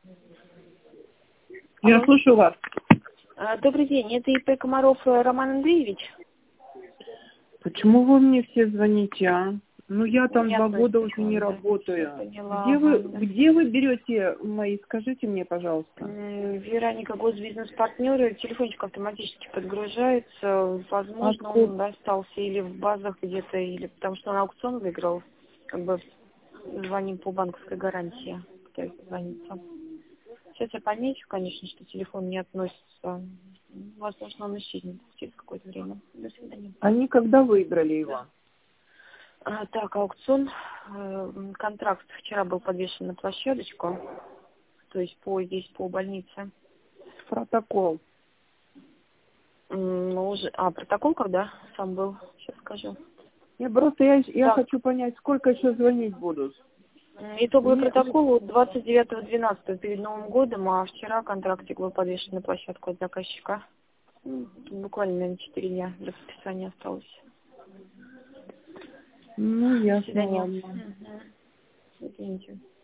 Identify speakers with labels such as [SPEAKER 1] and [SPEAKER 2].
[SPEAKER 1] Я
[SPEAKER 2] Алло.
[SPEAKER 1] слушаю вас.
[SPEAKER 2] Добрый день, это ИП Комаров Роман Андреевич.
[SPEAKER 1] Почему вы мне все звоните, а? Ну, я там 2
[SPEAKER 2] Понятно,
[SPEAKER 1] года уже не
[SPEAKER 2] секунду.
[SPEAKER 1] работаю.
[SPEAKER 2] Поняла,
[SPEAKER 1] Где вы берете мои, скажите мне, пожалуйста.
[SPEAKER 2] Вероника, госбизнес-партнеры, телефончик автоматически подгружается. Возможно,
[SPEAKER 1] Откуда?
[SPEAKER 2] он остался или в базах где-то, или потому что он аукцион выиграл. Как бы звоним по банковской гарантии. Пытаюсь звониться. Сейчас я помечу, конечно, что телефон не относится. Возможно, он исчезнет через какое-то время. До свидания.
[SPEAKER 1] Они когда выиграли его?
[SPEAKER 2] Так, аукцион, контракт вчера был подвешен на площадочку, то есть здесь по больнице.
[SPEAKER 1] Протокол.
[SPEAKER 2] Ну, уже, протокол когда сам был, сейчас скажу.
[SPEAKER 1] Я
[SPEAKER 2] Так,
[SPEAKER 1] хочу понять, сколько еще звонить будут.
[SPEAKER 2] итоговый
[SPEAKER 1] Мне,
[SPEAKER 2] протокол 29.12 перед Новым годом, а вчера контрактик был подвешен на площадку от заказчика. Буквально, наверное, 4 дня до подписания осталось. До
[SPEAKER 1] ясно,
[SPEAKER 2] свидания.
[SPEAKER 1] ладно.
[SPEAKER 2] Извините.